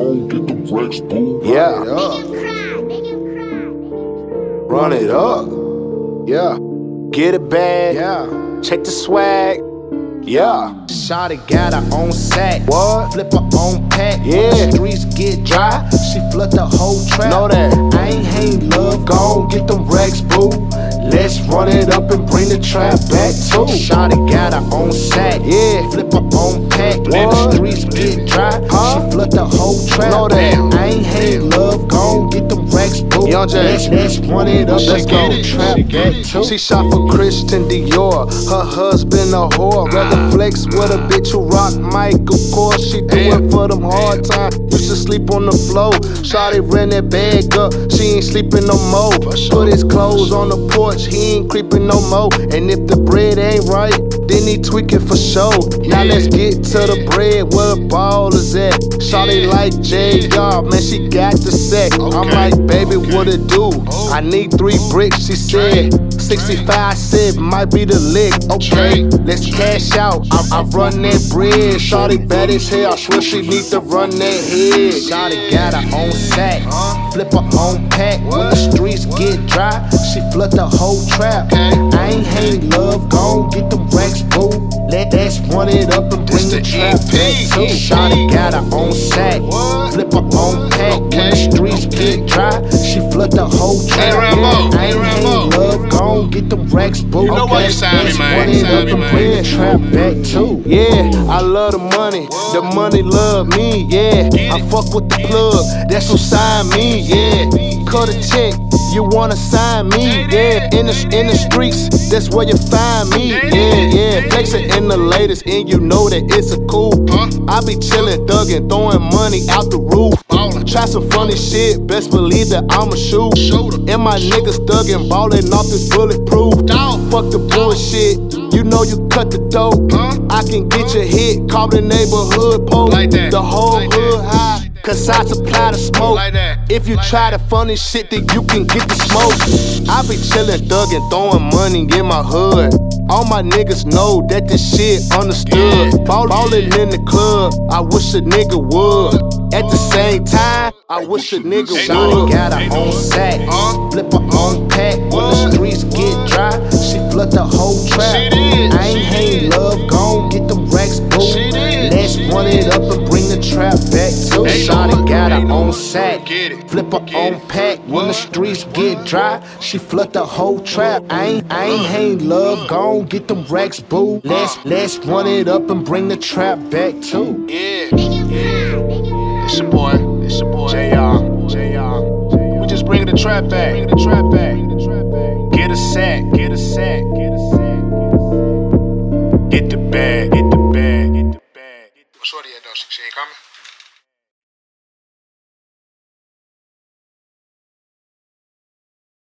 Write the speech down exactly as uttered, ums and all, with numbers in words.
gon' get the racks, boo. Yeah. Run it up. Yeah. Get it bad. Yeah. Check the swag. Yeah. Shawty got her own sack. What? Flip her own pack. Yeah. When the streets get dry, she flood the whole trap. Know that. I ain't hate love, Gon' get them racks, boo. Let's run it up and bring the trap back too. Shawty got her own sack. Yeah. Flip her own pack. When the streets get dry, Huh? she flood the whole trap. Know that. I ain't hate love, gon' get them racks, boo. Young J. Let's, let's run it up Let's and go. bring the trap back too. She shot for Christian Dior. Her husband a whore. Rather flex with a bitch who rock Mike. Of course, she do it for them hard times. Used to sleep on the floor. Shawty ran that bag up. She ain't sleeping no more. Put his clothes on the porch. He ain't creeping no more. And if the bread ain't right, then he tweaking for show. Now let's get to the bread. Where the ball is at? Shawty like J R, man, she got the sack. I'm like, baby, what it do? I need three bricks, she said. sixty-five said might be the lick. Okay, let's cash out. I, I run that bread. Shawty bad as hell. I swear she need to run that head. Shawty got her own sack. Flip her own pack. When the streets get dry, she flood the whole trap. I ain't hate love, gon' get them racks, boo. Let, let's run it up and bring the trap back too. Shawty got her own sack. Flip her own pack. When the streets get dry, she flood the whole trap. Hey, Rambo. I ain't Hey, hate Rambo. love, gon' get them racks, boo. You know why you signed me, Let's man. run You it signed up me, and man. bring the trap back too. Yeah, I love the money. The money love me, yeah. I fuck with the plug, that's who signed me, yeah. Cut a check, you wanna sign me, yeah. In the in the streets, that's where you find me, yeah, yeah. Flexing in the latest, and you know that it's a cool. I be chillin', thuggin', throwing money out the roof. Try some funny shit, best believe that I'ma shoot. And my niggas thuggin', ballin' off this bulletproof. Fuck the bullshit, you know you cut the dope. I can get your hit, call the neighborhood post. Like that. The whole Like hood that. high, cause I supply the smoke. Like that. If you try the funny shit, then you can get the smoke. I be chillin', thuggin', throwing money in my hood. All my niggas know that this shit understood. Ball, ballin' in the club, I wish a nigga would. At the same time, I wish a nigga Shawty would. got her own sack. Flip her own pack. When the streets get dry, she flood the whole trap. She did. I ain't hate love, gon' get them racks, boo. She did. Let's run it up and bring the trap back too. Ain't Shawty no- got her ain't no- own sack. Get it. Flip her Get own it. pack. When the streets get dry, she flood the whole trap. I ain't, I ain't hate love, gon' get them racks, boo. Let's, let's run it up and bring the trap back too. Yeah, yeah. It's your boy. It's your boy. J R. J R. We just bringing the trap back. Bringing the trap back. Get a sack. Get a sack. Get a sack. Get the bag. Get the bag. Get the bag. What's shorty at though? She ain't coming.